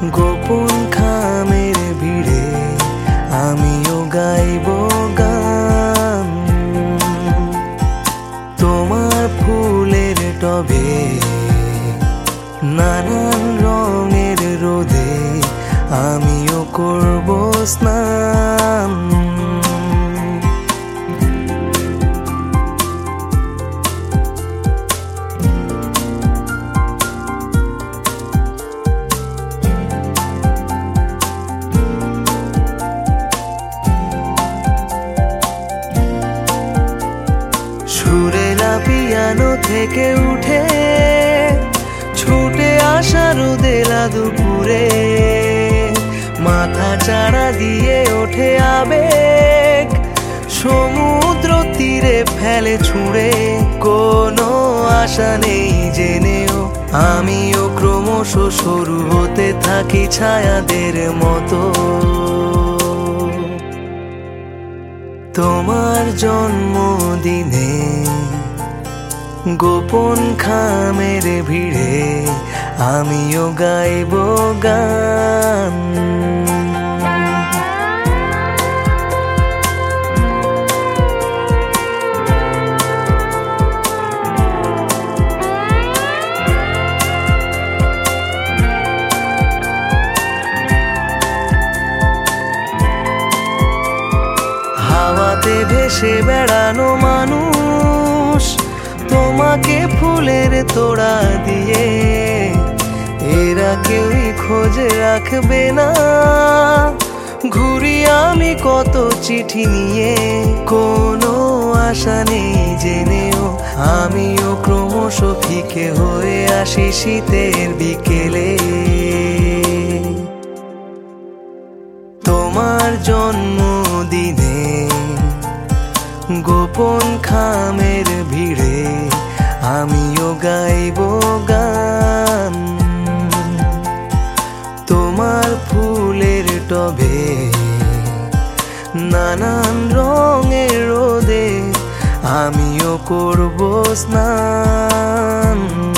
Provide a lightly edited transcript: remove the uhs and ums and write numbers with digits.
গোপন খামের ভিড়ে আমিও গাইব গান। তোমার ফুলের টবে নানান রঙের রোদে আমিও করব স্নান। সুরেলা পিয়ানো থেকে উঠে ছুটে আসা রোদেলা দুপুরে, মাথা চাড়া দিয়ে ওঠে আবেগ, সমুদ্র তীরে ফেলে ছুঁড়ে। কোনো আশা নেই জেনেও আমিও ক্রমশ সরু হতে থাকি ছায়াদের মতো। তোমার জন্মদিনে গোপন খামের ভিড়ে আমিও গাইব গান। হাওয়াতে ভেসে বেড়ানো মানুষ তোমাকে ফুলের তোড়া দিয়ে, এরা কেউই খোঁজে রাখবে না। ঘুরি আমি কত চিঠি নিয়ে, কোনো আশা নেই জেনেও আমিও ক্রমশ ফিকে হয়ে আসি শীতের বিকেলে। তোমার জন্মদিনে গোপন খামের ভিড়ে আমিও গাইব গান। তোমার ফুলের টবে নানান রঙের রোদে আমিও করব স্নান।